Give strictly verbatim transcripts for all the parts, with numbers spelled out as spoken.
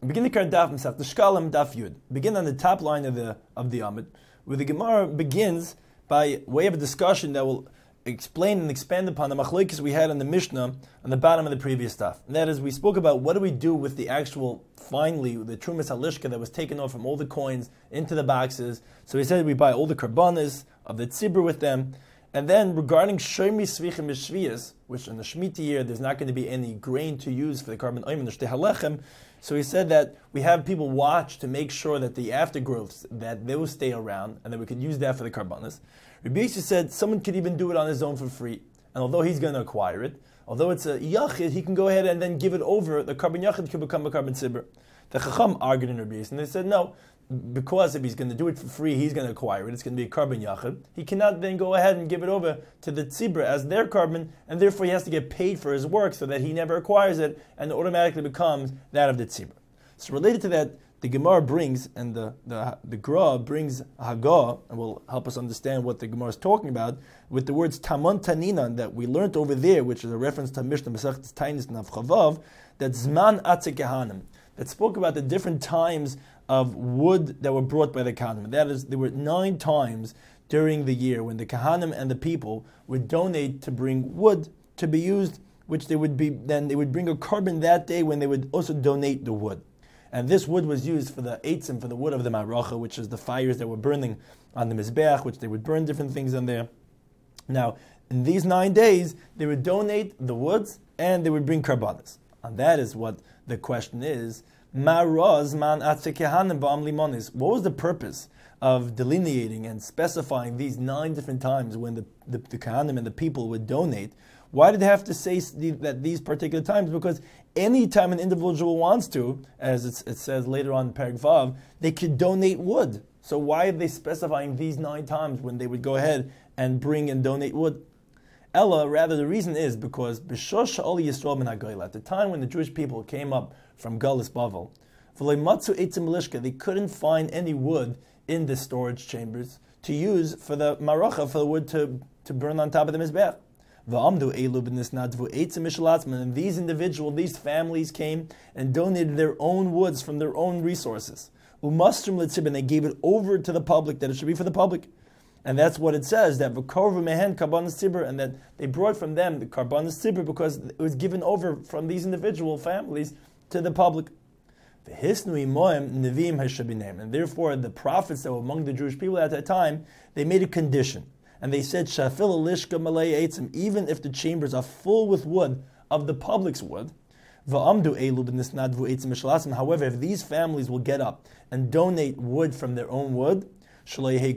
Begin the current daf himself, the Shkalim daf Yud. Begin on the top line of the of the Amud, where the Gemara begins by way of a discussion that will explain and expand upon the machlokes we had in the Mishnah on the bottom of the previous daf. And that is, we spoke about what do we do with the actual, finally, the Trumas Halishka that was taken off from all the coins into the boxes. So he said we buy all the karbanas of the tzibur with them. And then regarding Shomi Svichim Mishviyas, which in the Shemitah year there's not going to be any grain to use for the carbon oim and the Shtei Halechem, so he said that we have people watch to make sure that the aftergrowths, that those stay around, and that we could use that for the karbanas. Rabbi Yossi said someone could even do it on his own for free, and although he's going to acquire it, although it's a yachid, he can go ahead and then give it over. The carbon yachid could become a carbon tzibur. The Chacham argued in Rabbi Yossi, and they said no, because if he's going to do it for free, he's going to acquire it. It's going to be a carbon yachid. He cannot then go ahead and give it over to the tzibur as their carbon, and therefore he has to get paid for his work so that he never acquires it and it automatically becomes that of the tzibur. So related to that, the Gemara brings, and the the, the Gra brings a Hagah, and will help us understand what the Gemara is talking about, with the words Tamon Taninan that we learned over there, which is a reference to Mishnah Masechtas Tainis Nav Chavav, that Zman Atze Kehanim, that spoke about the different times of wood that were brought by the Kahanim. That is, there were nine times during the year when the Kahanim and the people would donate to bring wood to be used, which they would be, then they would bring a carbon that day when they would also donate the wood. And this wood was used for the eitzim, for the wood of the maracha, which is the fires that were burning on the mizbeach, which they would burn different things on there. Now, in these nine days, they would donate the woods and they would bring karbanas. And that is what the question is. What was the purpose of delineating and specifying these nine different times when the, the, the Kahanim and the people would donate? Why did they have to say that these particular times? Because any time an individual wants to, as it's, it says later on in Perek Vav, they could donate wood. So why are they specifying these nine times when they would go ahead and bring and donate wood? Ella, rather the reason is because B'shosh Sha'ol Yisrael min HaGoyla, at the time when the Jewish people came up from Galus Bavel, V'lei matzu eitzim milishka, they couldn't find any wood in the storage chambers to use for the maracha, for the wood to, to burn on top of the mizbeach. And these individuals, these families came and donated their own woods from their own resources. And they gave it over to the public, that it should be for the public. And that's what it says, that and that they brought from them the karbanas tzibur because it was given over from these individual families to the public. And therefore the prophets that were among the Jewish people at that time, they made a condition. And they said, even if the chambers are full with wood, of the public's wood, however, if these families will get up and donate wood from their own wood, that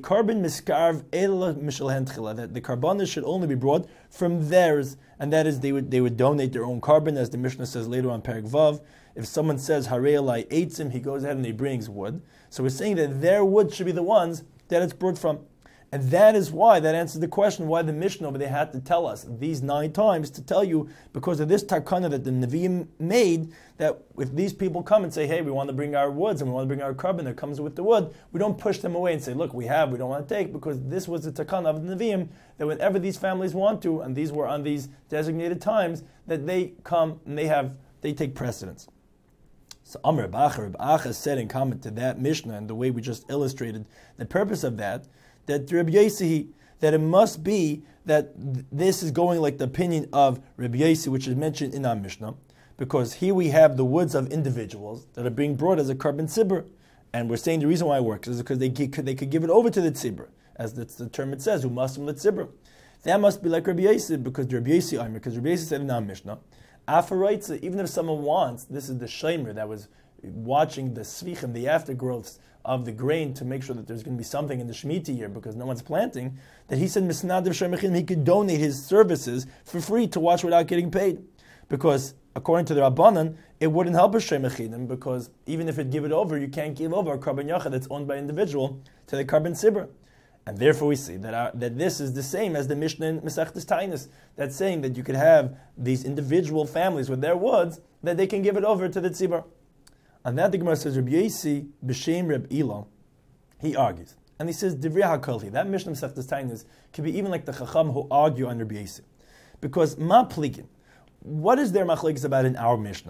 the karbanas should only be brought from theirs, and that is they would they would donate their own carbon, as the Mishnah says later on Perek Vav. If someone says Harei Elai Eitzim, he goes ahead and he brings wood. So we're saying that their wood should be the ones that it's brought from. And that is why, that answers the question why the Mishnah over there had to tell us these nine times, to tell you, because of this takana that the Nevi'im made, that if these people come and say, hey, we want to bring our woods and we want to bring our carbon that comes with the wood, we don't push them away and say, look, we have, we don't want to take, because this was the takana of the Nevi'im, that whenever these families want to, and these were on these designated times, that they come and they have, they take precedence. So Amr B'Acha, B'Acha said in comment to that Mishnah, and the way we just illustrated the purpose of that, that Rabbi Yossi, that it must be that th- this is going like the opinion of Rabbi Yossi, which is mentioned in our Mishnah, because here we have the woods of individuals that are being brought as a carbon tzibur, and we're saying the reason why it works is because they could, they could give it over to the tzibur, as that's the term it says, who must the tzibur. That must be like Rabbi Yossi, because Rabbi Yossi, because Rabbi Yossi said in our Mishnah, Afaraitza, even if someone wants, this is the shemer that was watching the svichim, the aftergrowths of the grain, to make sure that there's going to be something in the Shemitah year because no one's planting, that he said Misnadav Shemechim, he could donate his services for free to watch without getting paid. Because according to the Rabbanan, it wouldn't help a Shemechidim, because even if it give it over, you can't give over a carbon yachad that's owned by an individual to the carbon tzibur. And therefore we see that our, that this is the same as the Mishnah in Masechtas Tainis, that's saying that you could have these individual families with their woods, that they can give it over to the tzibur. And that the Gemara says, Rabbi Yossi b'shem Reb Ila, he argues. And he says, Divrei HaKolhi, that Mishnah Masechtas Tainis can be even like the Chacham who argue on Rabbi Yossi. Because ma plikin, what is their machlekes about in our Mishnah?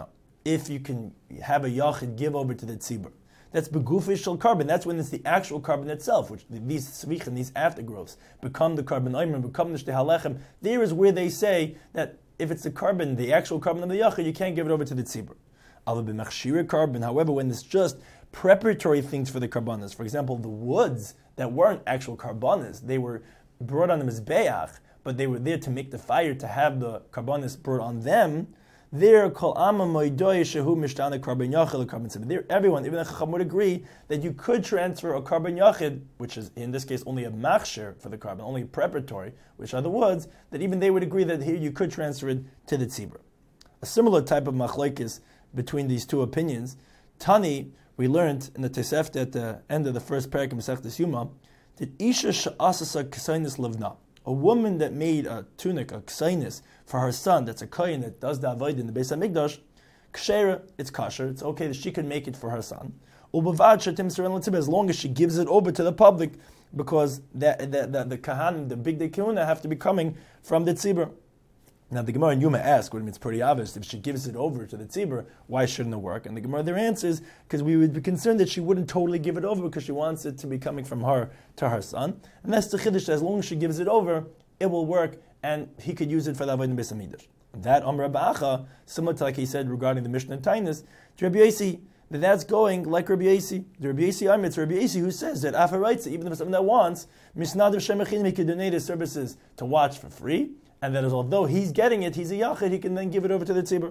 if you can have a yachid give over to the tzibur. That's begufish shel carbon. That's when it's the actual carbon itself, which these tzvichim, these aftergrowths, become the carbon oimer, become the shtei halechem. There is where they say that if it's the carbon, the actual carbon of the yachid, you can't give it over to the tzibur. Ala b'machshira carbon. However, when it's just preparatory things for the karbanas, for example, the woods that weren't actual karbanas, they were brought on the mizbeach, but they were there to make the fire, to have the karbanas brought on them. There, kol amma moidoy shehu mishtana carbon yachid carbon tzibur. There, everyone, even the chacham would agree that you could transfer a carbon yachid, which is in this case only a machshir for the carbon, only preparatory, which are the woods. That even they would agree that here you could transfer it to the tzibur. A similar type of machlokes between these two opinions. Tani, we learned in the Tosefta at the end of the first parak of Masechtas Yuma, that isha she'asasa ksainis levna, a woman that made a tunic, a ksainis, for her son, that's a kohen that does the avodah in the Beis HaMikdash, kshera, it's kosher, it's okay that she can make it for her son. Ubavad shetim seren l'tzibur, as long as she gives it over to the public, because the, the, the, the kahan, the big day kahuna, have to be coming from the tzibur. Now the Gemara in Yuma asks, what I mean, it's pretty obvious, if she gives it over to the tzibur, why shouldn't it work? And the Gemara there answers, because we would be concerned that she wouldn't totally give it over because she wants it to be coming from her to her son. And that's the chiddush, as long as she gives it over, it will work, and he could use it for the avodah in Beis HaMikdash. That Amr Ba'acha, similar to like he said regarding the Mishnah and Tainus, to Rabbi Yosi, that that's going like Rabbi Yosi. The Rabbi Yosi Amr, it's Rabbi Yosi who says that Afa writes, even if it's someone that wants, Misnadav Shemachin, he could donate his services to watch for free, and that is although he's getting it, he's a yachid, he can then give it over to the tzibur.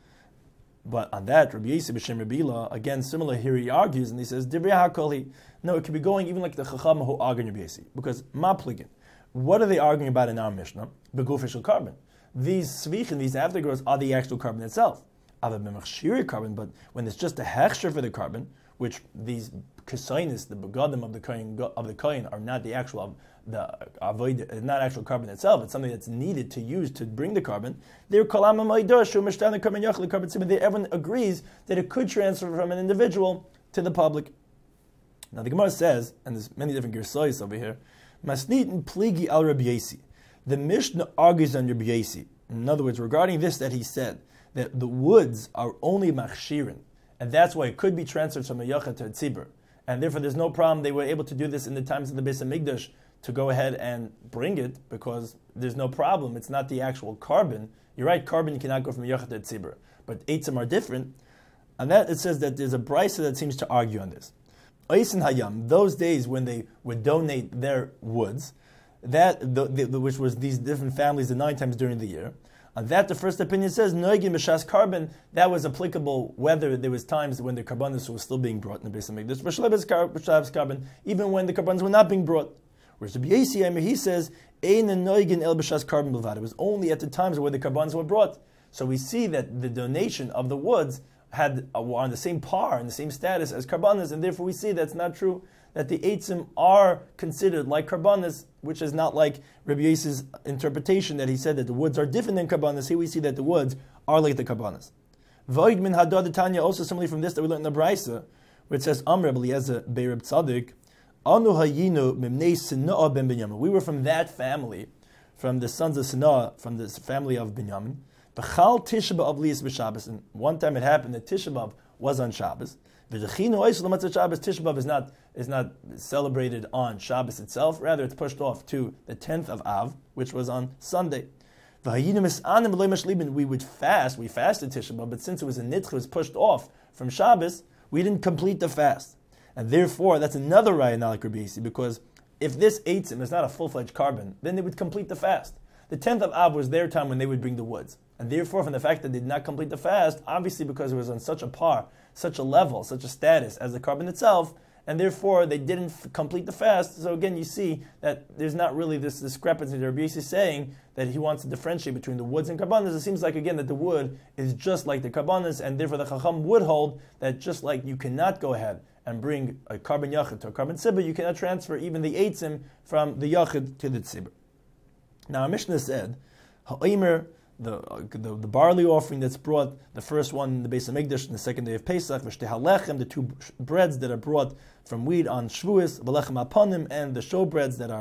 But on that, Rabbi Yosi b'Shem Rabbi Ila, again similar here, he argues and he says, Divrei HaKol, no, it could be going even like the Chacham who argue Rabbi Yosi, because ma pligin. What are they arguing about in our Mishnah? Begufish shel carbon. These svichin, these aftergrowths, are the actual carbon itself. Other than carbon, but when it's just a hechsher for the carbon, which these kasainis, the begadim of the kohen of the kohen, are not the actual the avoid, not actual carbon itself. It's something that's needed to use to bring the carbon. They're kolama ma'idoshu mishtan carbon yachli carbon tzibur. Everyone agrees that it could transfer from an individual to the public. Now the Gemara says, and there's many different gersois over here. Masnitin pligi al Rabbi Yosi. The Mishnah argues on Rabbi Yosi. In other words, regarding this, that he said that the woods are only machshirin, and that's why it could be transferred from a yachid to a tzibur, and therefore there's no problem. They were able to do this in the times of the Beis HaMikdash to go ahead and bring it because there's no problem. It's not the actual carbon. You're right, carbon you cannot go from a yachid to a tzibur, but eitzim are different. And that it says that there's a brisa that seems to argue on this. Oisin Hayam, those days when they would donate their woods, that the, the, the, which was these different families the nine times during the year, on that the first opinion says noigim b'shas carbon, that was applicable whether there was times when the karbanos were still being brought in the Beis HaMikdash, b'shlebes carbon, even when the karbanos were not being brought. Whereas Rabbi Yosi, he says ein noigin el b'shas carbon b'lvad. It was only at the times where the karbanos were brought. So we see that the donation of the woods had uh, were on the same par and the same status as karbanas, and therefore we see that's not true, that the eitzim are considered like karbanas, which is not like Rabbi Yosi's interpretation that he said that the woods are different than karbanas. Here we see that the woods are like the karbanas. Void min hadad Tanya, also similarly from this that we learned in the Brisa, where it says Amr Eliezer Beirab Tzadik, Anu hayinu mimnei Sinaa ben Binyamin. We were from that family, from the sons of Sinaa, from the family of Binyamin. B'chal Tisha B'Av liyis b'Shabbos, and one time it happened that Tisha B'Av was on Shabbos. V'dechinu oisel l'matzah Shabbos. Tisha B'Av is not is not celebrated on Shabbos itself. Rather, it's pushed off to the tenth of Av, which was on Sunday. V'hayinu mis'anim v'loy mashlibin. We would fast. We fasted Tisha B'Av, but since it was a nitch, it was pushed off from Shabbos, we didn't complete the fast, and therefore that's another raya not like Rabbi Yosi, because if this eitzim is not a full-fledged carbon, then they would complete the fast. The tenth of Av was their time when they would bring the woods. And therefore, from the fact that they did not complete the fast, obviously because it was on such a par, such a level, such a status as the carbon itself, and therefore they didn't f- complete the fast. So again, you see that there's not really this discrepancy. Rabbi Yosi is saying that he wants to differentiate between the woods and karbanas. It seems like, again, that the wood is just like the karbanas, and therefore the Chacham would hold that just like you cannot go ahead and bring a carbon yachid to a carbon tzibur, you cannot transfer even the eitzim from the yachid to the tzibur. Now, our Mishnah said, ha'omer, The, uh, the the barley offering that's brought, the first one in the Beis HaMikdash and the second day of Pesach, v'shtei halechem, the two breads that are brought from wheat on Shavuos, v'lechem aponim, and the showbreads that are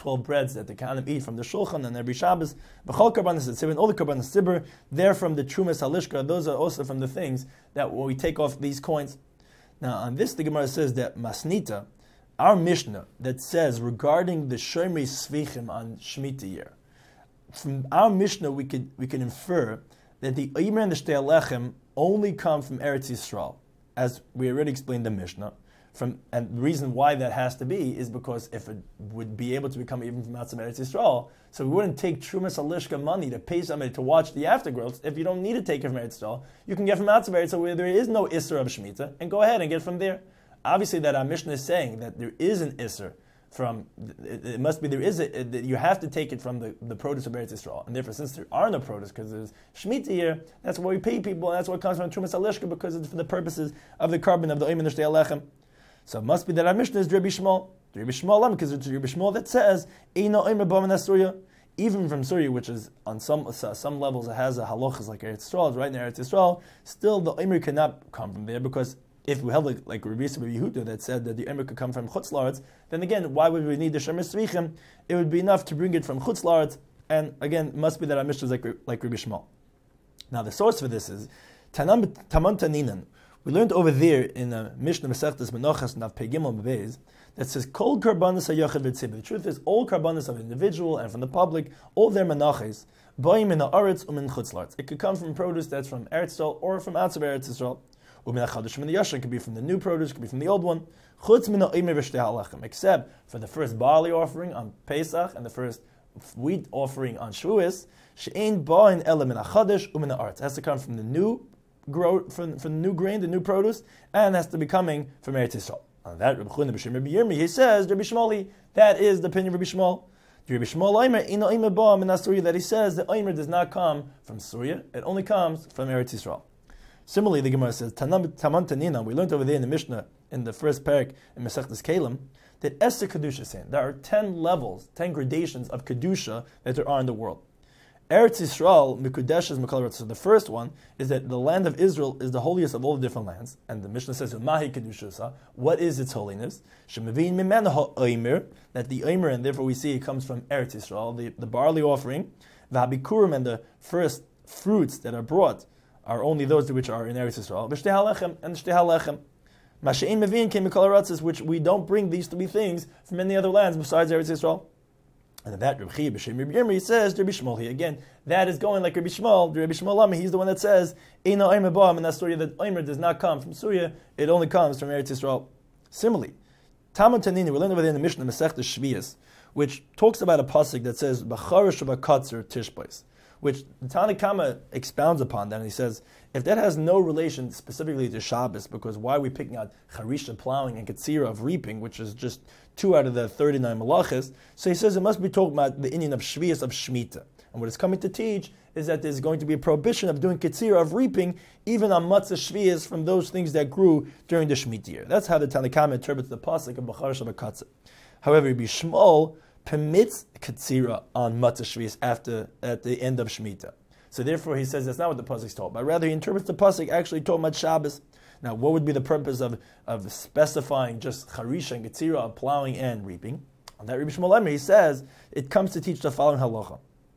twelve breads that the Kohanim eat from the Shulchan and every Shabbos. B'chol Karbanos Tzibur, all the Karbanos Tzibur, they're from the Trumas Halishka. Those are also from the things that when we take off these coins. Now on this, the Gemara says that Masnita, our Mishnah that says regarding the Shomrei Svichim on Shemitah year, from our Mishnah we could we can infer that the Omer and the Shtei Alechem only come from Eretz Yisrael, as we already explained the Mishnah. From and the reason why that has to be is because if it would be able to become even from outside Eretz Yisrael, so we wouldn't take Trumas Halishka money to pay somebody to watch the aftergrowths. If you don't need to take it from Eretz Yisrael, you can get from outside Eretz Yisrael where there is no Isser of Shemitah, and go ahead and get from there. Obviously, that our Mishnah is saying that there is an Isser from, it, it must be there is a, it, you have to take it from the, the produce of Eretz Yisrael, and therefore since there are no produce because there's Shemitah here, that's why we pay people, and that's what comes from Trumas Halishka because it's for the purposes of the carbon of the Oim and the Shtei Alechem. So it must be that our Mishnah is Rabbi Shmuel. Rabbi Shmuel, because it's Rabbi Shmuel that says Eino Omer B'Amin Surya, even from Surya, which is on some uh, some levels it has a halachas like Eretz Yisrael, it's right near Eretz Yisrael. Still, the Omer cannot come from there because if we held like, like Rabbi Yehuda that said that the Omer could come from Chutz La'aretz, then again, why would we need the Shemer Tzvichim? It would be enough to bring it from Chutz La'aretz, and again, it must be that our Mishnah is like like Rabbi Shmuel. Now, the source for this is Tanam Taman Taninan. We learned over there in the Mishnah Masechtas Menachos Nav Pei Gimel Beis that says Kol Karbanos HaYachid V'Tzibur. The truth is, all karbanos of an individual and from the public, all their menachos, Ba'im min ha'aretz u'min chutz la'aretz. It could come from produce that's from Eretz Yisrael or from outside Eretz Yisrael. U'min ha'chadosh min ha'yashar, it could be from the new produce, it could be from the old one. Chutz min ha'omer v'shtei ha'alechem, except for the first barley offering on Pesach and the first wheat offering on Shavuos. She'ein ba'in ela min ha'chadosh u'min ha'aretz. It has to come from the new grow from, from the new grain, the new produce, and has to be coming from Eretz Yisrael. On that, Rabbi Chulin B'Shem Rabbi Yirmi, he says, Rabbi Shmuel, that is the opinion of Rabbi Shmuel. Rabbi Shmuel Omer, Ino Omer Ba'am in Asuriya, that he says the Omer does not come from Surya, it only comes from Eretz Yisrael. Similarly, the Gemara says, Taman Tanina, we learned over there in the Mishnah, in the first parak in Masechtas Kalim, that Esther Kedusha saying there are ten levels, ten gradations of Kedusha that there are in the world. Eretz Yisrael, Mikudesh is Mekal Eretz. So the first one is that the land of Israel is the holiest of all the different lands. And the Mishnah says, Mahi Kedusha, what is its holiness? Shemavin Mimena ha'omer, that the omer, and therefore we see it comes from Eretz Yisrael, the, the barley offering. V'habikurim, and the first fruits that are brought are only those which are in Eretz Yisrael. V'shtei halechem, and shtei halechem. Mashein Mavin came Mekal Eretz, which we don't bring these three things from any other lands besides Eretz Yisrael. And that Rabbi Chia B'Shem Rabbi Yirmi says Rabbi Shmuel here again. That is going like Rabbi Shmuel. Rabbi Shmuel Lama, he's the one that says Eino Omer Ba'am in that story that Omer does not come from Surya, it only comes from Eretz Yisrael. Similarly, Talmud Tanini, we learned over there in the Mishnah Masechtas Shvius, which talks about a pasuk that says B'charish B'katzer Tishbais, which the Tanna Kama expounds upon that, and he says if that has no relation specifically to Shabbos, because why are we picking out Charisha plowing and Ketzira of reaping, which is just two out of the thirty-nine malachas, so he says it must be talking about the Indian of Shvius of Shemitah. And what it's coming to teach is that there's going to be a prohibition of doing Ketzira of reaping, even on Matzah Shvius from those things that grew during the Shemitah year. That's how the Tanna Kama interprets the pasuk of B'char Shabbat. However, Rabbi Shmuel permits Ketzira on Matzah Shvius after, at the end of Shemitah. So therefore he says that's not what the pasuk is told, but rather he interprets the pasuk actually talking about Shabbos. Now, what would be the purpose of, of specifying just Charisha and Ketzira of plowing and reaping? On that Rabbi Shmuel Emer, he says, it comes to teach the following halacha.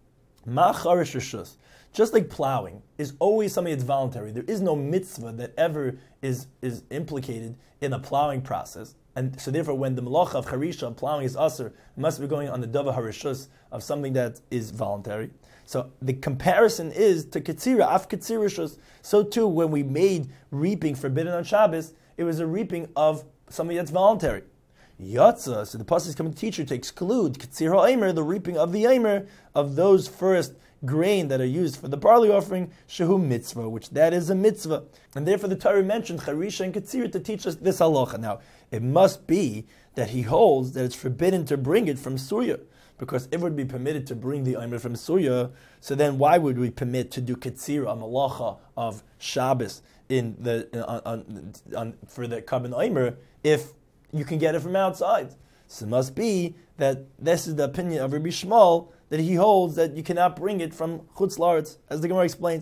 Ma charish rishus, just like plowing, is always something that's voluntary. There is no mitzvah that ever is, is implicated in a plowing process. And so therefore, when the malacha of Charisha, plowing is aser, it must be going on the dava harishus of something that is voluntary. So the comparison is to Ketzira, af Ketzirishus. So too, when we made reaping forbidden on Shabbos, it was a reaping of something that's voluntary. Yatza, so the pasuk is coming to teach you to exclude Ketzir ha'omer, the reaping of the omer, of those first grain that are used for the barley offering, shehu mitzvah, which that is a mitzvah. And therefore the Torah mentioned Charisha and Ketzir to teach us this halacha. Now, it must be that he holds that it's forbidden to bring it from Surya. Because if it would be permitted to bring the Omer from Surya, so then why would we permit to do Ketzira, a malacha of Shabbos in the on, on, on, for the Karban Omer if you can get it from outside? So it must be that this is the opinion of Rabbi Shmuel, that he holds that you cannot bring it from Chutz La'aretz, as the Gemara explains.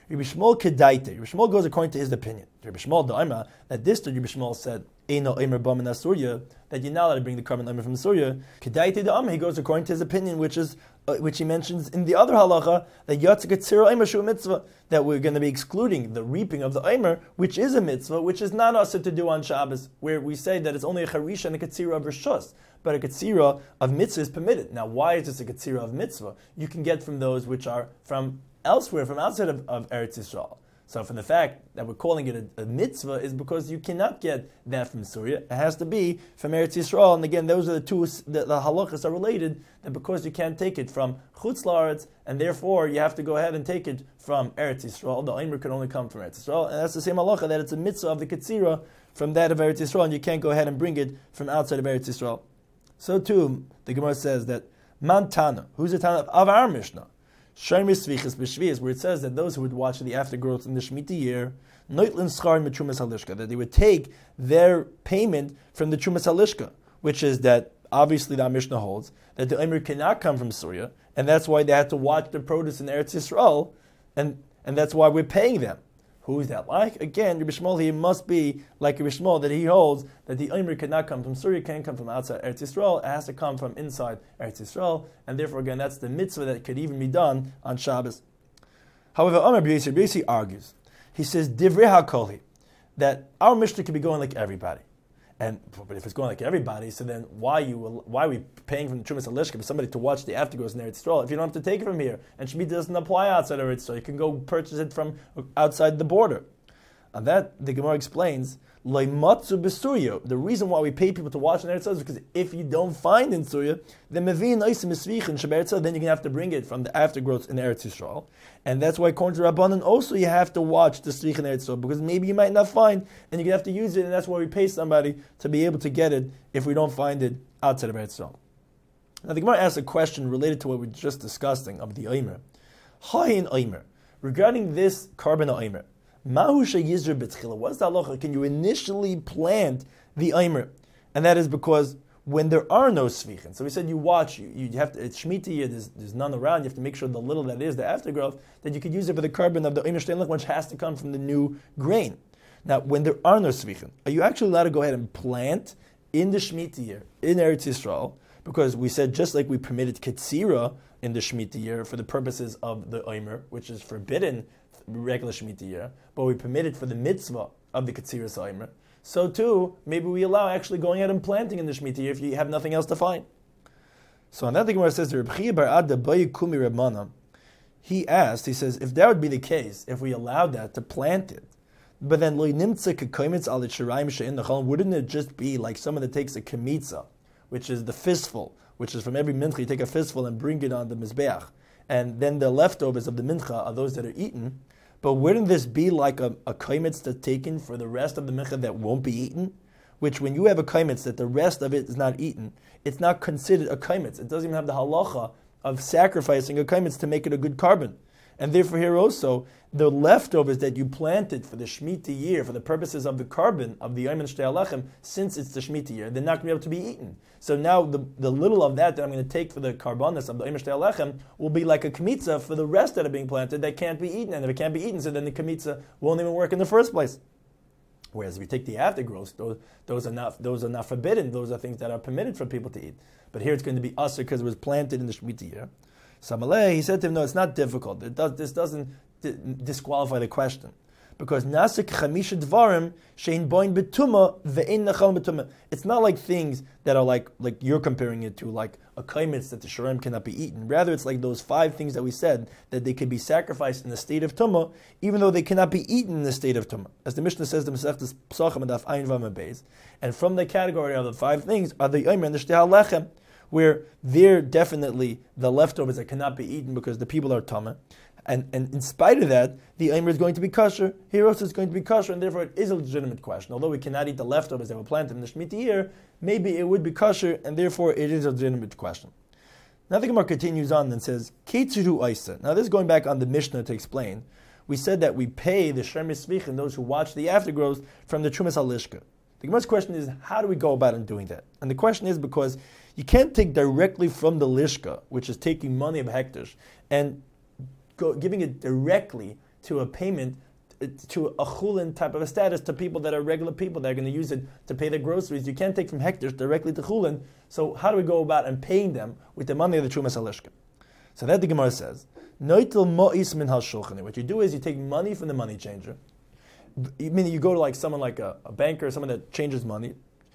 Rabbi Shmuel kedaite. Rabbi Shmuel goes according to his opinion. Rabbi Shmuel da'ima, that this Rabbi Shmuel said, Eino Eimer Bam in Surya, that you're not allowed to bring the carbon Eimer from Surya. Kedaite da'ama, he goes according to his opinion, which is uh, which he mentions in the other halacha, that Yatzak Tzira Eimer Shu mitzvah, that we're going to be excluding the reaping of the Eimer, which is a mitzvah, which is not also to do on Shabbos, where we say that it's only a charisha and a katsira of rishus, but a katsira of mitzvah is permitted. Now, why is this a katsira of mitzvah? You can get from those which are from elsewhere, from outside of, of Eretz Yisrael. So from the fact that we're calling it a, a mitzvah is because you cannot get that from Surya. It has to be from Eretz Yisrael. And again, those are the two, the, the halachas are related, that because you can't take it from Chutz La'aretz, and therefore you have to go ahead and take it from Eretz Yisrael. The Eimer can only come from Eretz Yisrael. And that's the same halacha, that it's a mitzvah of the Ketzira from that of Eretz Yisrael, and you can't go ahead and bring it from outside of Eretz Yisrael. So too, the Gemara says that Man Tana, who's the Tana of our Mishnah, Shemir Svichas B'Shvias, where it says that those who would watch the aftergrowth in the Shemitah year, Noitlin Schar Mitrumas Halishka, that they would take their payment from the Trumas Halishka, which is that obviously the Mishnah holds that the Eimer cannot come from Surya, and that's why they had to watch the produce in Eretz Yisrael, and, and that's why we're paying them. Who is that like? Again, Rabbi Shmuel, he must be like Rabbi Shmuel, that he holds that the Eimer cannot come from Surya, can't come from outside Eretz Yisrael, it has to come from inside Eretz Yisrael, and therefore, again, that's the mitzvah that could even be done on Shabbos. However, Amar B'Yossi, B'Yossi argues, he says, Divrei HaKoli, that our Mishnah could be going like everybody. And but if it's going like everybody, so then why you why are we paying from the Trumas Halishka for somebody to watch the aftergrowth in Eretz Yisrael if you don't have to take it from here? And Shemitah doesn't apply outside of Eretz Yisrael. You can go purchase it from outside the border. And that the Gemara explains, Leimatzu b'Surya. The reason why we pay people to watch in Eretz Yisrael is because if you don't find in Surya, then mevin oisim esvichin sheberetz Yisrael, then you're going to have to bring it from the aftergrowth in Eretz Yisrael. And that's why, according to Rabbanan, also you have to watch the svich in Eretz Yisrael, because maybe you might not find, and you're going to have to use it, and that's why we pay somebody to be able to get it if we don't find it outside of Eretz Yisrael. Now the Gemara asks a question related to what we were just discussing of the Eimer. Hayin Eimer, regarding this carbon Eimer, Mahusha Yizr B'Tchila. What's the halacha? Can you initially plant the Eimer? And that is because when there are no Svichen. So we said you watch, you, you have to, it's Shemitah year, there's, there's none around, you have to make sure the little that is, the aftergrowth, that you could use it for the carbon of the Eimer Shteinlich, which has to come from the new grain. Now, when there are no Svichen, are you actually allowed to go ahead and plant in the Shemitah year, in Eretz Yisrael? Because we said just like we permitted Ketzira in the Shemitah year for the purposes of the Eimer, which is forbidden regular Shemitah year, but we permit it for the mitzvah of the Ketziras Eimer, so too, maybe we allow actually going out and planting in the Shemitah year if you have nothing else to find. So on that the Gemara says, he asked, he says, if that would be the case, if we allowed that to plant it, but then wouldn't it just be like someone that takes a kemitza, which is the fistful, which is from every mincha, you take a fistful and bring it on the mizbeach, and then the leftovers of the mincha are those that are eaten. But wouldn't this be like a, a kaimitz that's taken for the rest of the mincha that won't be eaten? Which when you have a kaimitz that the rest of it is not eaten, it's not considered a kaimitz. It doesn't even have the halacha of sacrificing a kaimitz to make it a good carbon. And therefore here also, the leftovers that you planted for the Shemitah year, for the purposes of the carbon of the Yom Shtei Alechem, since it's the Shemitah year, they're not going to be able to be eaten. So now the, the little of that that I'm going to take for the carbonas of the Yom Shtei Alechem will be like a kmitza for the rest that are being planted that can't be eaten. And if it can't be eaten, so then the kmitza won't even work in the first place. Whereas if you take the aftergrowth, those, those are not those are not forbidden. Those are things that are permitted for people to eat. But here it's going to be usher because it was planted in the Shemitah year. Samaleh, he said to him, no, it's not difficult. It does, this doesn't d- disqualify the question. Because nasik chamisha dvarim shein boin betuma ve'in nachal betuma. It's not like things that are like like you're comparing it to, like a kaimitz that the shurim cannot be eaten. Rather, it's like those five things that we said, that they could be sacrificed in the state of tumah, even though they cannot be eaten in the state of tumah. As the Mishnah says, the Masechtas Pesachim and Daf Ayin Vav Beis. And from the category of the five things are the Eimer and the Shtei HaLechem, where they're definitely the leftovers that cannot be eaten because the people are tumah. And, and in spite of that, the Eimer is going to be kosher. Here also is going to be kosher, and therefore it is a legitimate question. Although we cannot eat the leftovers that were planted in the Shemitah year, maybe it would be kosher, and therefore it is a legitimate question. Now the Gemara continues on and says, Ketzuru Oisa. Now this is going back on the Mishnah to explain. We said that we pay the Shem Yisvich and those who watch the aftergrowth from the Trumas HaLishka. The Gemara's question is, how do we go about in doing that? And the question is because you can't take directly from the Lishka, which is taking money of hektish, and go, giving it directly to a payment, to a chulin type of a status to people that are regular people that are going to use it to pay their groceries. You can't take from hektish directly to chulin. So how do we go about and paying them with the money of the Trumas Halishka? So that the Gemara says, Noitel mo'is min hal shulchani. What you do is you take money from the money changer. Meaning you go to like someone like a, a banker, someone that changes money,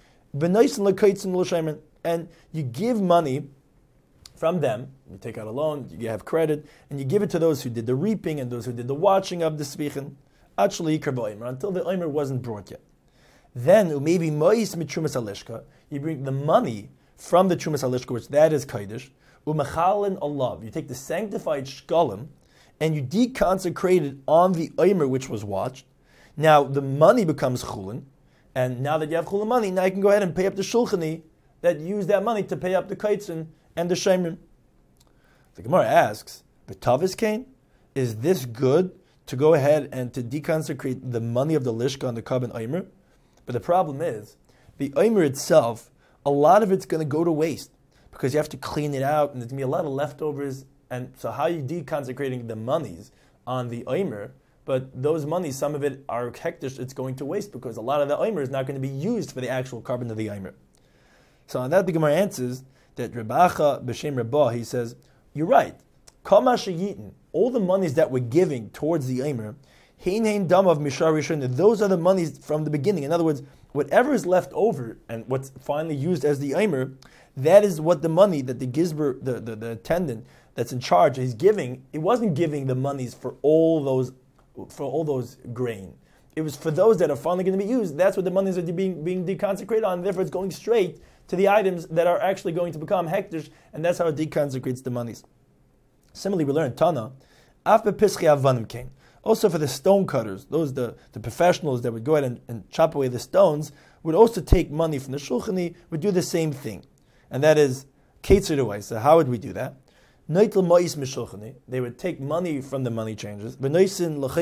and you give money from them. You take out a loan, you have credit, and you give it to those who did the reaping and those who did the watching of the svichen, actually until the omer wasn't brought yet. Then maybe mo'is mit Trumas Halishka, you bring the money from the Trumas Halishka, which that is Kodesh, umechalin alav. You take the sanctified shkalim and you deconsecrate it on the omer which was watched. Now the money becomes chulin, and now that you have chulin money, now you can go ahead and pay up the shulchani that use that money to pay up the kaitzin and the shemrim. The Gemara asks, "B'tavis kain, is this good to go ahead and to deconsecrate the money of the lishka on the kabin omer?" But the problem is, the omer itself, a lot of it's going to go to waste because you have to clean it out, and there's going to be a lot of leftovers. And so, how are you deconsecrating the monies on the omer? But those monies, some of it are hektish, it's going to waste because a lot of the omer is not going to be used for the actual carbon of the omer. So on that, the Gemara answers that Rebacha b'shem Rabah, he says, you're right. Kama sheyitin, all the monies that we're giving towards the omer, hein hein dam of mishar rishon, those are the monies from the beginning. In other words, whatever is left over and what's finally used as the omer, that is what the money that the gizber, the, the, the attendant that's in charge, is giving. It wasn't giving the monies for all those for all those grain. It was for those that are finally going to be used. That's what the monies are being, being deconsecrated on. Therefore, it's going straight to the items that are actually going to become hektish, and that's how it deconsecrates the monies. Similarly, we learn Tana, af bepischei avanim kain. Also for the stone cutters, those the, the professionals that would go ahead and, and chop away the stones, would also take money from the shulchani, would do the same thing. And that is, ketzer away. So how would we do that? They would take money from the money changers, and they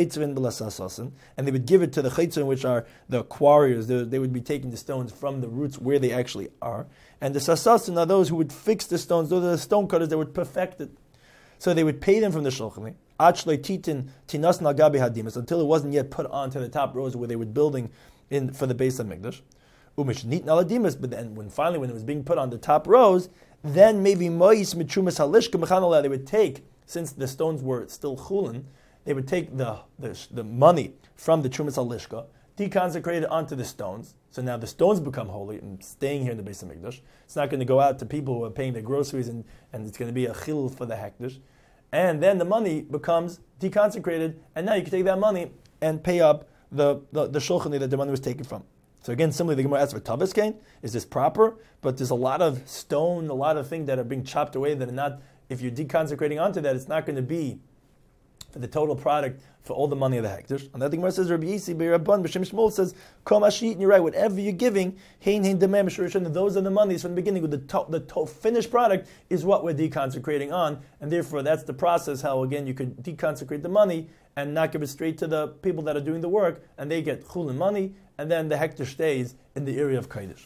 would give it to the chaitzin, which are the quarriers. They, they would be taking the stones from the roots where they actually are. And the sasasin are those who would fix the stones. Those are the stone cutters that would perfect it. So they would pay them from the shulchani until it wasn't yet put onto the top rows where they were building in for the base of Mikdash. But then, when finally when it was being put on the top rows, then maybe mois mitrumas halishka mechanala, they would take, since the stones were still chulin, they would take the, the the money from the trumas halishka, deconsecrate it onto the stones. So now the stones become holy and staying here in the base of Mikdash. It's not going to go out to people who are paying their groceries, and, and it's going to be a chil for the hektish. And then the money becomes deconsecrated, and now you can take that money and pay up the the, the shulchani that the money was taken from. So again, similarly, the Gemara asks for tavis kain. Is this proper? But there's a lot of stone, a lot of things that are being chopped away that are not, if you're deconsecrating onto that, it's not going to be for the total product for all the money of the hektish. And that the Gemara says, Rabbi Yisi, Rabban, B'Shem Shmuel says, Kol Mashit, and you're right, whatever you're giving, hein hein demem shurushan, those are the monies from the beginning. With the to, the to, finished product is what we're deconsecrating on, and therefore that's the process how again you could deconsecrate the money and not give it straight to the people that are doing the work, and they get chulin money, and then the hektish stays in the area of Kodesh.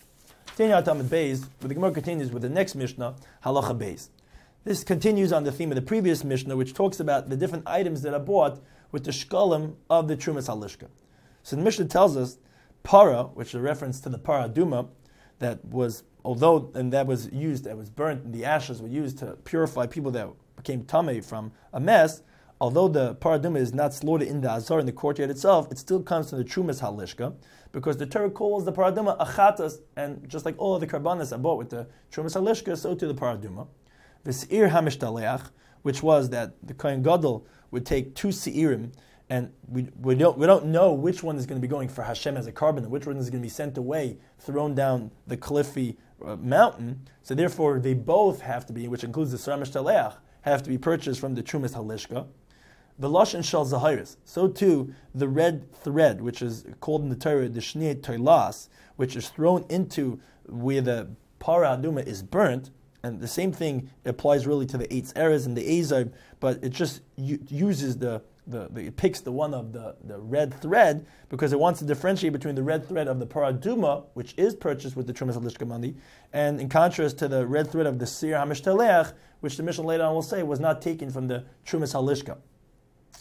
But the Gemara continues with the next Mishnah, Halacha Beis. This continues on the theme of the previous Mishnah, which talks about the different items that are bought with the shkalim of the Trumas Halishka. So the Mishnah tells us, para, which is a reference to the para duma, that was, although, and that was used, that was burnt, and the ashes were used to purify people that became tamei from a mess. Although the paraduma is not slaughtered in the azar, in the courtyard itself, it still comes from the Trumas Halishka, because the Torah calls the paraduma achatas, and just like all of the karbanas are bought with the Trumas Halishka, so too the paraduma. The seir hamishtaleach, which was that the Kohen Gadol would take two seirim, and we, we don't we don't know which one is going to be going for Hashem as a carbon, and which one is going to be sent away, thrown down the cliffy uh, mountain. So therefore, they both have to be, which includes the seir hamishtaleach, have to be purchased from the Trumas Halishka. The Lashon Shal Zahiris. So too, the red thread, which is called in the Torah the Shnei Toilas, which is thrown into where the Para Aduma is burnt, and the same thing applies really to the Eitz Erez and the Ezib, but it just u- uses the, the, the, it picks the one of the, the red thread, because it wants to differentiate between the red thread of the Para Aduma, which is purchased with the Trumas Halishka money, and in contrast to the red thread of the Seir HaMishtaleach, which the Mishnah later on will say was not taken from the Trumas Halishka.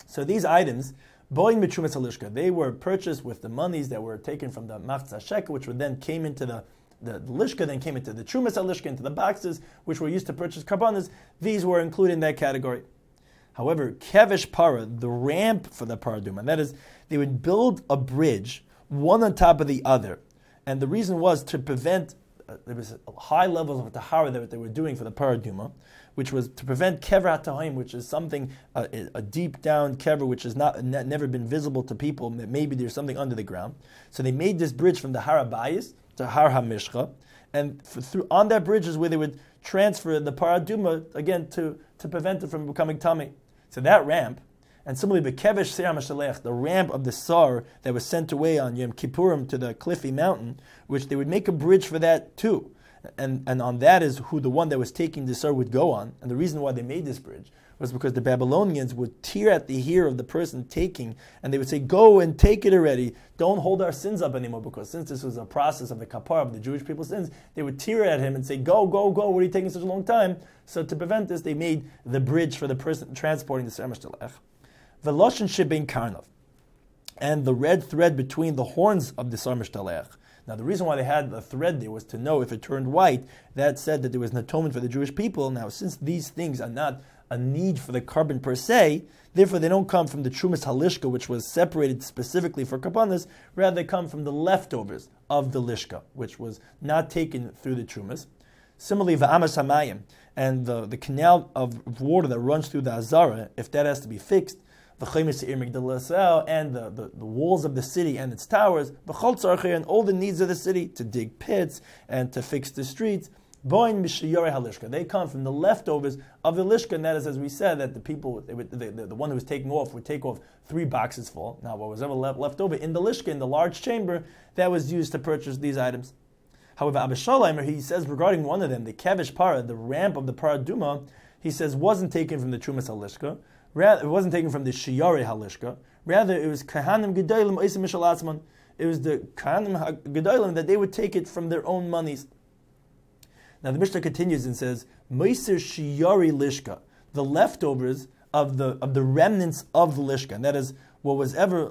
So these items, Boin Mitrumas Halishka, they were purchased with the monies that were taken from the Machzah Shekel, which would then came into the, the, the Lishka, then came into the Trumas Halishka, into the boxes, which were used to purchase karbanas. These were included in that category. However, Kevish Para, the ramp for the Paraduma, and that is, they would build a bridge, one on top of the other. And the reason was to prevent, uh, there was high levels of Tahara that they were doing for the Paraduma, which was to prevent Kever HaTahim, which is something, uh, a deep down Kever, which has not ne- never been visible to people, that maybe there's something under the ground. So they made this bridge from the Har HaBayis to Har HaMishcha, and for, through, on that bridge is where they would transfer the Paraduma, again, to, to prevent it from becoming tummy. So that ramp, and similarly, Bekevesh Seir HaMashalech, the ramp of the Sar that was sent away on Yom Kippurim to the cliffy mountain, which they would make a bridge for that too. And and on that is who the one that was taking the Sar would go on. And the reason why they made this bridge was because the Babylonians would tear at the ear of the person taking, and they would say, go and take it already. Don't hold our sins up anymore, because since this was a process of the kapar of the Jewish people's sins, they would tear at him and say, go, go, go, what are you taking such a long time? So to prevent this, they made the bridge for the person transporting the Seir HaMashalech. Veloshin Shebin Karnav, and the red thread between the horns of the Seir HaMashalech. Now, the reason why they had the thread there was to know if it turned white. That said that there was an atonement for the Jewish people. Now, since these things are not a need for the carbon per se, therefore they don't come from the Trumas Halishka, which was separated specifically for karbanas. Rather, they come from the leftovers of the Lishka, which was not taken through the Trumas. Similarly, Va'amas Hamayim, and the, the canal of water that runs through the Azara, if that has to be fixed, and the, the, the walls of the city and its towers, and all the needs of the city, to dig pits and to fix the streets. They come from the leftovers of the Lishka, and that is, as we said, that the people, they would, the, the, the one who was taking off would take off three boxes full. Now, what was ever left, left over in the Lishka, in the large chamber, that was used to purchase these items. However, Abba Shalom, he says regarding one of them, the Kevish Para, the ramp of the Paraduma, he says wasn't taken from the Trumas HaLishka. Rather, it wasn't taken from the Shiyare Halishka. Rather, it was Kahanim Gedolim Oisim Mishal Atzman. It was the Kahanim Gedolim that they would take it from their own monies. Now the Mishnah continues and says, Meiser Shiyare Lishka, the leftovers of the of the remnants of the Lishka. And that is what was ever,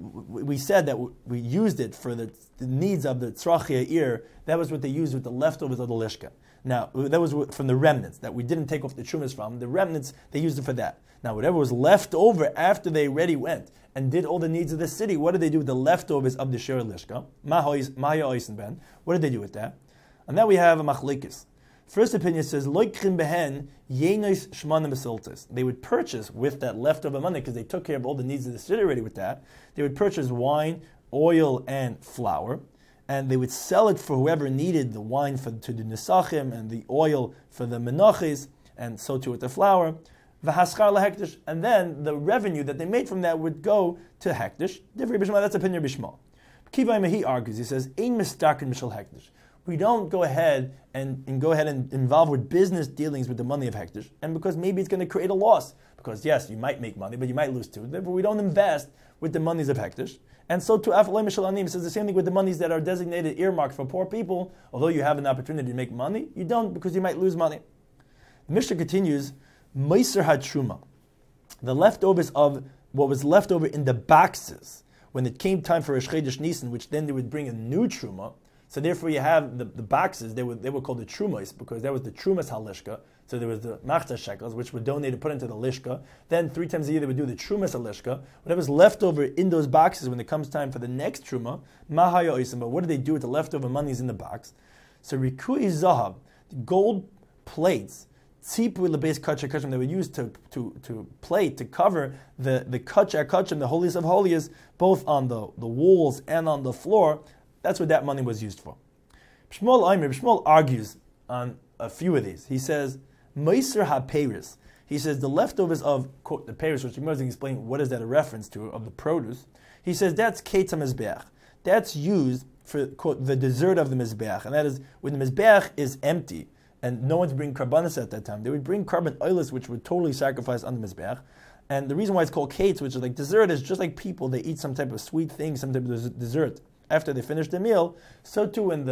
we said that we used it for the, the needs of the Tzrachia ear. That was what they used with the leftovers of the Lishka. Now, that was from the remnants that we didn't take off the Trumas from. The remnants, they used it for that. Now, whatever was left over after they already went and did all the needs of the city, what did they do with the leftovers of the Shir Lishka? Maya Oysenben. What did they do with that? And now we have a Machlikis. First opinion says, Loikrim behen yenos shmanim besiltis. They would purchase with that leftover money, because they took care of all the needs of the city already with that. They would purchase wine, oil, and flour, and they would sell it for whoever needed the wine for to the nesachim and the oil for the menachis, and so too with the flour. V'haschar lahektish, and then the revenue that they made from that would go to hektish. That's opinion Bishma. Kiva he argues. He says, "Ein mistaken mishal hektish." We don't go ahead and, and go ahead and involve with business dealings with the money of hektish, and because maybe it's going to create a loss. Because yes, you might make money, but you might lose too. Therefore, we don't invest with the monies of hektish. And so to Afalei Mishal Anim says the same thing with the monies that are designated earmarked for poor people. Although you have an opportunity to make money, you don't, because you might lose money. The Mishnah continues, Meiser HaTruma, the leftovers of what was left over in the boxes when it came time for Rosh Chodesh Nisan, which then they would bring a new Truma. So therefore you have the, the boxes, they were, they were called the Trumos, because that was the Trumas HaLishka. So there was the Machzah Shekels, which were donated, put into the Lishka. Then three times a year they would do the Trumas HaLishka. Whatever's left over in those boxes when it comes time for the next Truma, Mahaya Oisim, but what do they do with the leftover monies in the box? So Rikui Zahab, gold plates, Tzipui Lebeis Kachar Kachim, they were used to, to, to plate, to cover the, the Kachar Kachim, the holiest of holiest, both on the, the walls and on the floor. That's what that money was used for. Shmuel Aimer, Shmuel argues on a few of these. He says, Meiser HaPeiris. He says the leftovers of, quote, the Peiris, which he going to explain what is that a reference to, of the produce. He says that's Ketz HaMizbeach. That's used for, quote, the dessert of the Mizbeach. And that is, when the Mizbeach is empty, and no one's bringing karbanis at that time, they would bring carbon oilers, which would totally sacrifice on the Mizbeach. And the reason why it's called Ketz, which is like dessert, is just like people, they eat some type of sweet thing, some type of dessert after they finish the meal. So too when the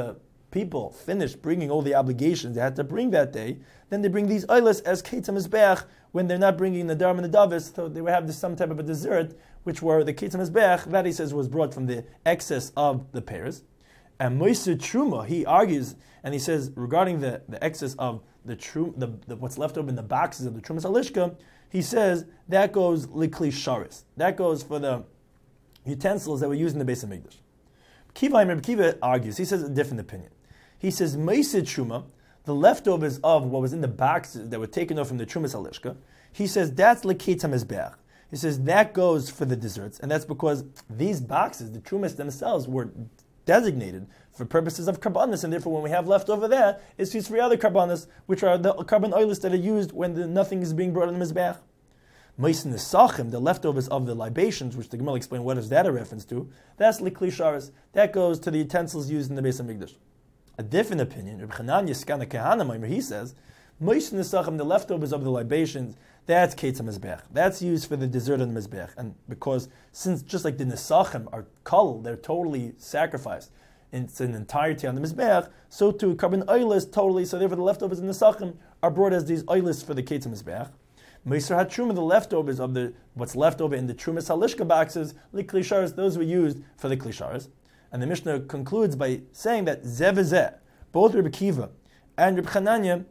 people finish bringing all the obligations they had to bring that day, then they bring these oilas as Ketzah Mizbeach when they're not bringing the Darm and the Davis, so they would have this, some type of a dessert, which were the Ketzah Mizbeach, that he says was brought from the excess of the pairs. And Moiser Truma, he argues, and he says regarding the, the excess of the, trum, the, the what's left over in the boxes of the Trumas Halishka, he says that goes likli sharis. That goes for the utensils that were used in the Beis Hamikdash. Kiva Rebbe Kiva argues, he says a different opinion. He says Moiser Truma, the leftovers of what was in the boxes that were taken off from the Trumas Halishka, he says that's Leketa Mizbeach. He says that goes for the desserts, and that's because these boxes, the Trumas themselves, were designated for purposes of karbanis, and therefore when we have left over there, it's used for other karbanis, which are the carbon oils that are used when the, nothing is being brought in the mizbeach. Moisin nesachim, the leftovers of the libations, which the Gemara will explain what is that a reference to, that's likli sharis. That goes to the utensils used in the Beis Hamikdash. A different opinion, Reb Chananya Skana Kahana, he says, moisin nesachim, the leftovers of the libations, that's ketzah mizbeach. That's used for the dessert on the mizbeach. And because, since just like the nesachim are kol, they're totally sacrificed in its entirety on the mizbeach, so too carbon oilers totally, so therefore the leftovers in the nesachim are brought as these oilers for the ketzah mizbeach. Meiser HaTruma, the leftovers of the what's left over in the Trumas Halishka boxes, the klisharas, those were used for the klisharas. And the Mishnah concludes by saying that Zeh v'zeh, both Rebbe Kiva and Rebbe Chananya,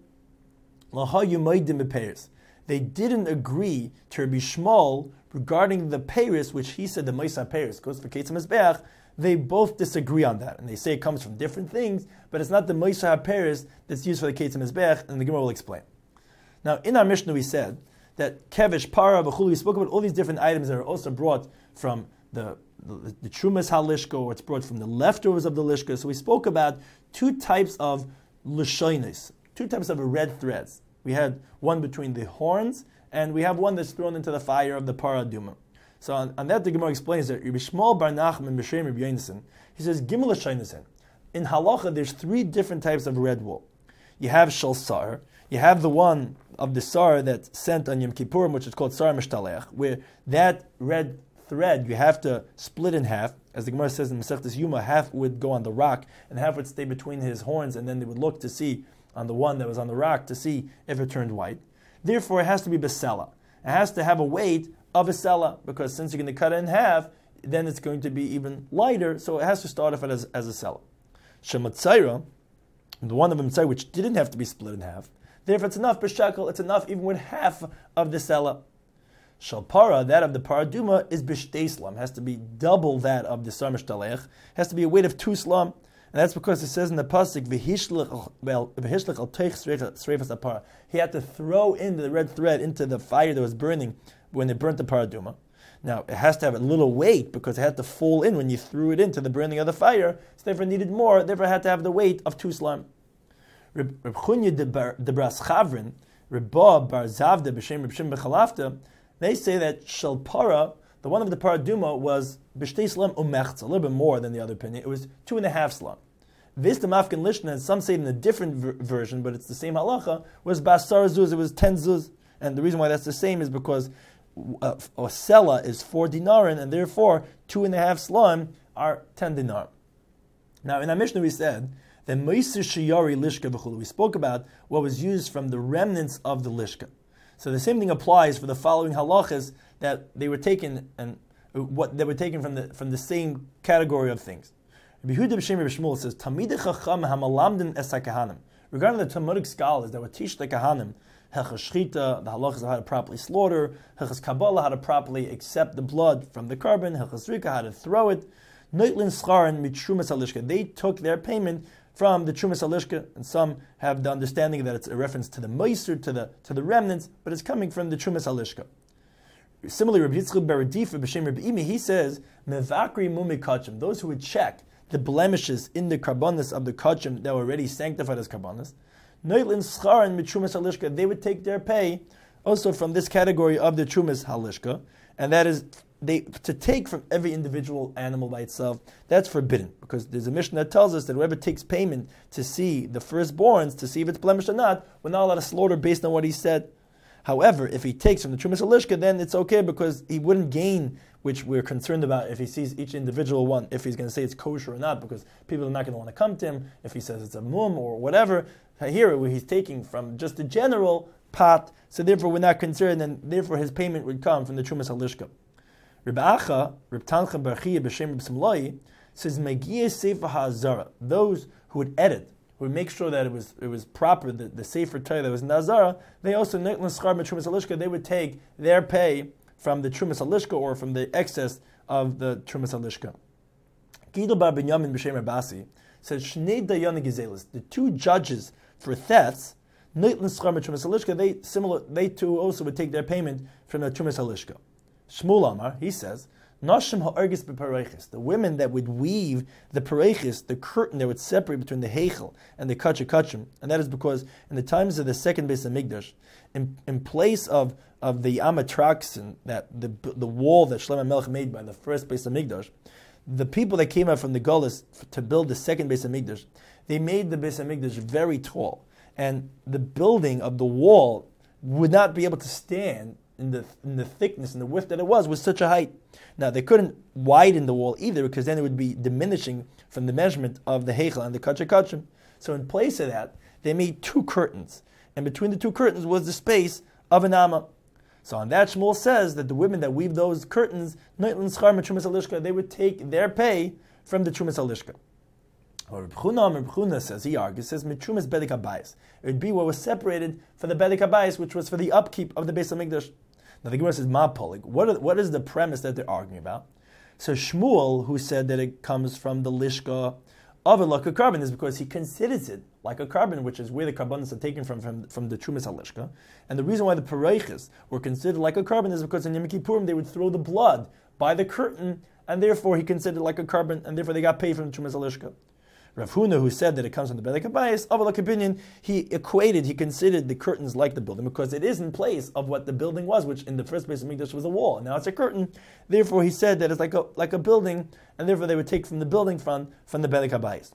lahayu moedim b'peiros, they didn't agree to Rabbi Shmuel regarding the peiros, which he said the Moisa peiros goes for Ketzah Mizbeach. They both disagree on that, and they say it comes from different things, but it's not the Moisa peiros that's used for the Ketzah Mizbeach, and the Gemara will explain. Now, in our Mishnah, we said that kevish, para, v'chulu, we spoke about all these different items that are also brought from the the, the Trumas HaLishka, or it's brought from the leftovers of the Lishka. So we spoke about two types of Lashonis, two types of red threads. We had one between the horns, and we have one that's thrown into the fire of the Paraduma. So on, on that, the Gemara explains that Rabbi Shmuel bar Nachman B'Shem Rabbi Yonasan, he says, Gimel Lashonasen. In Halacha, there's three different types of red wool. You have Shal Sar, you have the one of the Sar that's sent on Yom Kippurim, which is called Sar Mishtalech, where that red thread you have to split in half. As the Gemara says in Masechtas Yuma, half would go on the rock, and half would stay between his horns, and then they would look to see on the one that was on the rock to see if it turned white. Therefore, it has to be besela. It has to have a weight of a sela, because since you're going to cut it in half, then it's going to be even lighter, so it has to start off as, as a sela. Shematzaira, the one of them which didn't have to be split in half, therefore it's enough b'shekel, it's enough even with half of the sela. Shalpara, that of the paraduma, is b'shtei slam, has to be double that of the sar mishtalech, has to be a weight of two slam, and that's because it says in the pasuk, v'hishlech al teich sreifas apara, he had to throw in the red thread into the fire that was burning when they burnt the paraduma. Now, it has to have a little weight because it had to fall in when you threw it into the burning of the fire, so therefore it needed more, therefore it had to have the weight of two slam. Reb Chunya de Bras Chavrin, Reb Bar Zavda b'Shem Reb Shimon b'Chalafta, they say that Shalpara, the one of the paraduma, was b'shtei slam umechza, a little bit more than the other opinion. It was two and a half slam. This the Mafkin Lishna, and some say it in a different ver- version, but it's the same halacha, was basar zuz, it was ten zuz. And the reason why that's the same is because uh, a sela is four dinarin, and therefore two and a half slam are ten dinar. Now in our Mishnah we said that Moiser Shiyari Lishka v'chulu, we spoke about what was used from the remnants of the Lishka. So the same thing applies for the following halachas, that they were taken and what they were taken from the from the same category of things. Rabbi Yehuda b'Shem Rabbi Shmuel says, Tamidei Chacham hamalamdim es hakahanim. Regarding the Talmudic scholars that would teach the kahanim hechas shchita, the halachas of how to properly slaughter, hechas kabbalah, how to properly accept the blood from the carbon, hechas rika, how to throw it, noitlin scharan mitrumas halishka. They took their payment from the Trumas Halishka, and some have the understanding that it's a reference to the Moiser, to the to the remnants, but it's coming from the Trumas Halishka. Similarly, Rabbi Yitzchak bar Radifa b'Shem Rabbi Imi, he says, Mevakri mumi kachim, those who would check the blemishes in the karbonis of the kachim that were already sanctified as karbonis, noitlin scharan mit Trumas Halishka, they would take their pay also from this category of the Trumas Halishka, and that is They, to take from every individual animal by itself, that's forbidden, because there's a mission that tells us that whoever takes payment to see the firstborns, to see if it's blemished or not, we're not allowed to slaughter based on what he said. However, if he takes from the Trumas Halishka, then it's okay because he wouldn't gain, which we're concerned about if he sees each individual one, if he's going to say it's kosher or not, because people are not going to want to come to him, if he says it's a mum or whatever. Here, where he's taking from just a general pot, so therefore we're not concerned, and therefore his payment would come from the Trumas Halishka. Reb Acha, Reb Tancha Bar Chiya B'Shem Reb Simlai, says Megiyeh Sefer HaZara, those who would edit, who would make sure that it was it was proper, the, the Sefer Torah that was in the Hazara, they also, Trumas Halishka, they would take their pay from the Trumas Halishka or from the excess of the Trumas Halishka. Gidol Bar Binyamin B'Shem Rabasi says Shnei Dayanim Gizelis, the two judges for thefts, they similar, they too also would take their payment from the Trumas Halishka. Shmuel Amar, he says, Nashim ha'argis b'pareichis, the women that would weave the pareichis, the curtain that would separate between the heichel and the kachim kachim, and that is because in the times of the second Beis Hamikdash, in, in place of, of the amatraxin, that the the wall that Shlomo Melech made by the first Beis Hamikdash, the people that came out from the Golis to build the second Beis Hamikdash, they made the Beis Hamikdash very tall, and the building of the wall would not be able to stand in the in the thickness and the width that it was, was such a height. Now, they couldn't widen the wall either, because then it would be diminishing from the measurement of the heichel and the kachim kachim. So in place of that, they made two curtains, and between the two curtains was the space of an amma. So on that, Shmuel says that the women that weave those curtains, they would take their pay from the Trumas Halishka. Or Reb Chuna, Reb Chuna says, he argues, says, Mitrumas Bedek HaBayis. It would be what was separated for the Bedek HaBayis, which was for the upkeep of the Beis Hamikdash. Now the Gemara says, Ma Polig. What, are, what is the premise that they're arguing about? So Shmuel, who said that it comes from the Lishka of a like a carbon, is because he considers it like a carbon, which is where the carbonas are taken from, from, from the Trumas Halishka. And the reason why the Pareichis were considered like a carbon is because in Yom Kippurim they would throw the blood by the curtain, and therefore he considered like a carbon, and therefore they got paid from the Trumas Halishka. Rav Huna, who said that it comes from the Bedek HaBayis, of a opinion, he equated, he considered the curtains like the building, because it is in place of what the building was, which in the first Beis Hamikdash was a wall, and now it's a curtain. Therefore, he said that it's like a like a building, and therefore they would take from the building fund from the Bedek HaBayis.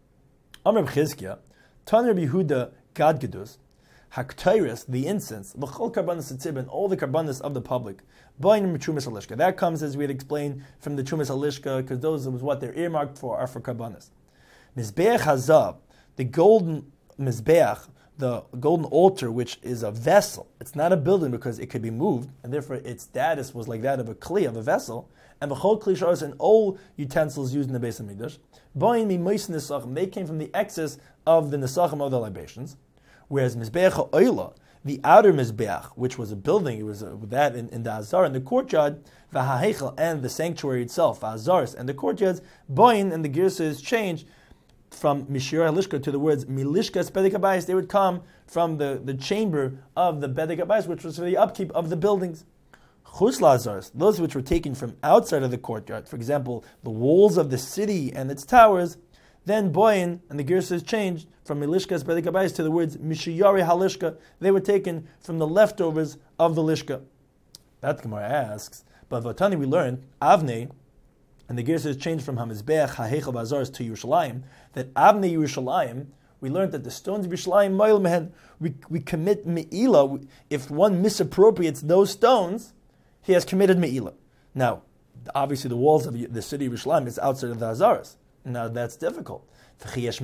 Amr Chizkiya, Tanir Yehuda Gad Gedus, Haktairis, the incense, L'chol Karbanas Tzibah, and all the Karbanas of the public, Ba'in Trumas Halishka. That comes, as we had explained, from the Trumas Halishka, because those was what they're earmarked for, are for Karbanas. Mizbeach Hazav, the golden Mizbeach, the golden altar, which is a vessel. It's not a building because it could be moved, and therefore its status was like that of a kli, of a vessel. And B'chol Kli Sharos, and all utensils used in the Beis Hamikdash, Ba'in Mi Mois Nesachim, they came from the excess of the Nesachim of the libations. Whereas Mizbeach HaOila, the outer Mizbeach, which was a building, it was a, that in, in the Azar, in the courtyard, V'ha'heichel, and the sanctuary itself, Azars, and the courtyards, Ba'in, and the Girsa is changed from Mishir Halishka to the words Milishkas Bedek HaBayis. They would come from the, the chamber of the Bedek HaBayis, which was for the upkeep of the buildings. Chus Lazars, those which were taken from outside of the courtyard, for example, the walls of the city and its towers, then Boyin, and the Girsa is changed from Milishkas Bedek HaBayis to the words Mishiyari Halishka. They were taken from the leftovers of the Lishka. That Gemara asks, but Vatani we learned, Avnei, and the Girsa is changed from Hamizbeach HaHeichel Bazars to Yerushalayim, that Avnei Yerushalayim, we learned that the stones of Yerushalayim, Moil Mehen, we, we commit Me'ilah. If one misappropriates those stones, he has committed Me'ilah. Now, obviously the walls of the city of Yerushalayim is outside of the Hazaras. Now that's difficult. Is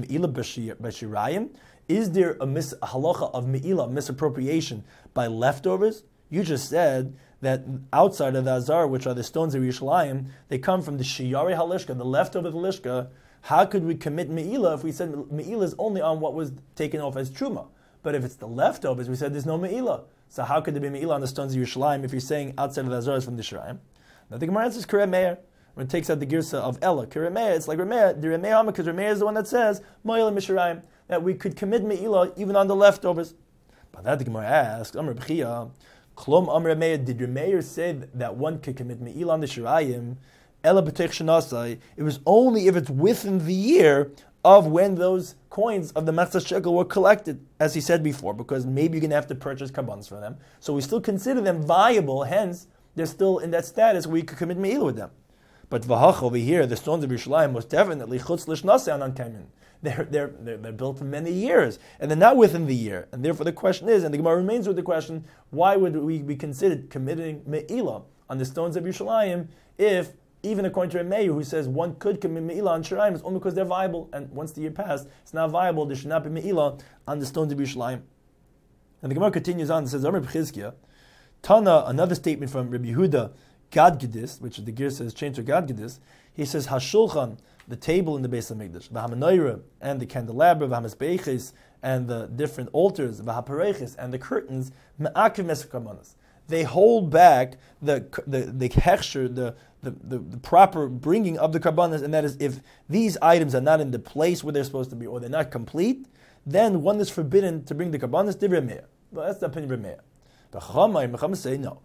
there a, mis- a halacha of Me'ilah, misappropriation by leftovers? You just said that outside of the Azar, which are the stones of Yerushalayim, they come from the Shiyari Halishka, the leftover of the Lishka. How could we commit Me'ilah if we said Me'ilah is only on what was taken off as Truma? But if it's the leftovers, we said there's no Me'ilah. So how could there be Me'ilah on the stones of Yerushalayim if you're saying outside of the Azar is from the Shirayim? Now the Gemara answers Kirei Meir. When it takes out the Girsa of Ella, Kirei Meir, it's like Remeir, the Remeir Hama, because Remeir is the one that says, Mo'il Mishirayim, that we could commit Me'ilah even on the leftovers. But that the Gemara asks, Amr B'chia, Klom Amr Remeir, did Remeir say that one could commit Me'ilah on the Shirayim? Ella B'tech Shanasai, it was only if it's within the year of when those coins of the Matzah Shekel were collected, as he said before, because maybe you're going to have to purchase karbanos for them. So we still consider them viable, hence they're still in that status where you could commit Me'ilah with them. But v'hach over here, the stones of Yerushalayim most definitely chutz l'shnasei anan kaimin. They're, they're, they're, they're built for many years, and they're not within the year. And therefore the question is, and the Gemara remains with the question, why would we be considered committing me'ilah on the stones of Yerushalayim if, even according to Meir, who says one could commit me'ilah on Shirayim, it's only because they're viable, and once the year passed, it's not viable, there should not be me'ilah on the stones of Yerushalayim. And the Gemara continues on and says, Amar B'chizkiah, Tana, another statement from Rabbi Yehuda, Gad Gedis, which the Gear says changed to Gad Gedis, he says, Hashulchan, the table in the Beis HaMikdash, v'hamanoira, and the candelabra, v'hamizbeiches, and the different altars, v'hapareches, and the curtains, me'akiv mesek karbanos. They hold back the the the hechsher, the, the, the, the proper bringing of the karbanos, and that is, if these items are not in the place where they're supposed to be, or they're not complete, then one is forbidden to bring the karbanos. Divrei Meir. Well, that's the opinion of Meir. The Chachamim say no.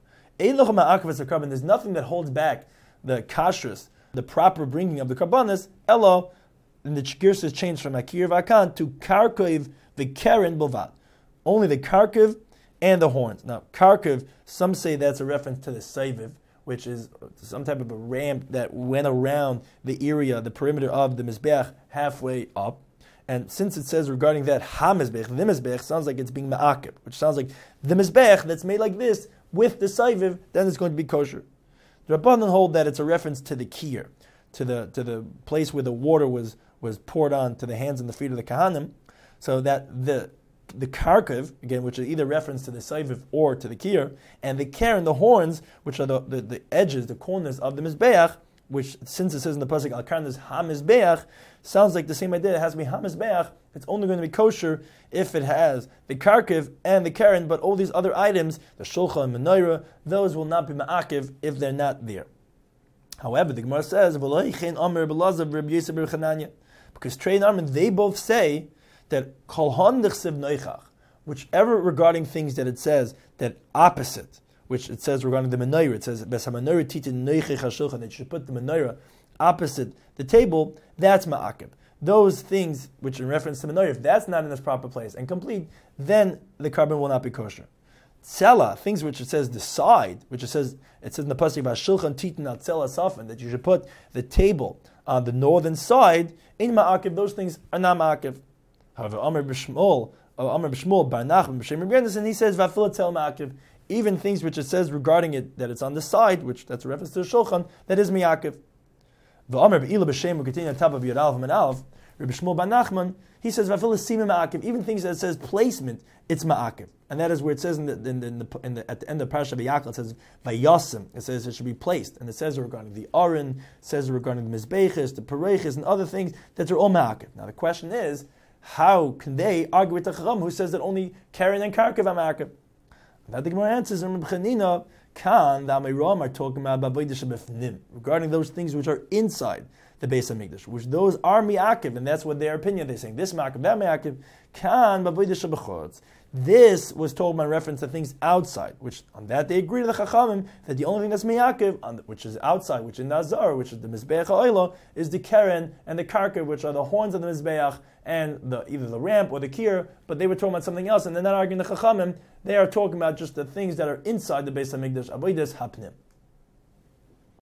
There's nothing that holds back the kashrus, the proper bringing of the karbanos, elo, and the Girsa is changed from Akir Vakan to Karkiv v'Keren Bovad. Only the Karkiv and the horns. Now, Karkiv, some say that's a reference to the Saiviv, which is some type of a ramp that went around the area, the perimeter of the Mizbeach, halfway up. And since it says regarding that ha-Mizbeach, the Mizbeach, sounds like it's being ma'akib, which sounds like the Mizbeach that's made like this with the Saiviv, then it's going to be kosher. The Rabbanan hold that it's a reference to the kir, to the to the place where the water was, was poured on to the hands and the feet of the Kahanim, so that the the karkiv, again, which is either reference to the Saiviv or to the kir, and the keren, the horns, which are the, the, the edges, the corners of the Mizbeach, which, since it says in the pasuk al karnas ha-Mizbeach, sounds like the same idea. It has to be ha-Mizbeach. It's only going to be kosher if it has the karkiv and the keren, but all these other items, the shulcha and menorah, those will not be ma'akiv if they're not there. However, the Gemara says, because Trei and Armin, they both say that kol hon dichsev noichach, whichever regarding things that it says that opposite, which it says regarding the menorah, it says bes ha-menorah titin noichech ha-shulchan, that you should put the menorah opposite the table, that's ma'akiv. Those things which in reference to menorah, if that's not in its proper place and complete, then the carbon will not be kosher. Tzela, things which it says the side, which it says it says in the pasuk about shulchan titin al tzela safen, that you should put the table on the northern side, in ma'akiv, those things are not ma'akiv. However, Amr b'Shmuel, Amr b'Shmuel bar Nachman b'Shem Rebbeinu, and he says va'afil tel ma'akiv, even things which it says regarding it that it's on the side, which that's a reference to the shulchan, that is ma'akiv. V'Amr b'Ila b'Shem we continue on top of Yud Aleph and Aleph. Rabbi Shmuel bar Nachman, he says va'afil sima ma'akiv, even things that it says placement, it's ma'akiv. And that is where it says in the, in the, in the, in the, at the end of Parashat Vayakal, it says Vayasim. It says it should be placed, and it says regarding the Aron, it says regarding the Mizbeches, the Pareches, and other things that are all ma'akiv. Now the question is, how can they argue with the Chacham who says that only Keren and Karkiv are ma'akiv? That the Gemara answers in Reb Chanina, Kan the Amiram are talking about Bavodah Shebefnim, regarding those things which are inside the Beis HaMikdash, which those are mi'akiv, and that's what their opinion. They're saying this ma'akiv, that ma'akiv. Kan Bavodah Shebechutz. This was told by reference to things outside, which on that they agree to the Chachamim that the only thing that's miyakiv, on the, which is outside, which is Nazar, which is the Mizbeach HaOilo, is the Keren and the Karkiv, which are the horns of the Mizbeach and the either the ramp or the Kir, but they were talking about something else, and they're not arguing the Chachamim, they are talking about just the things that are inside the Beis HaMikdash, Avodas Hapnim.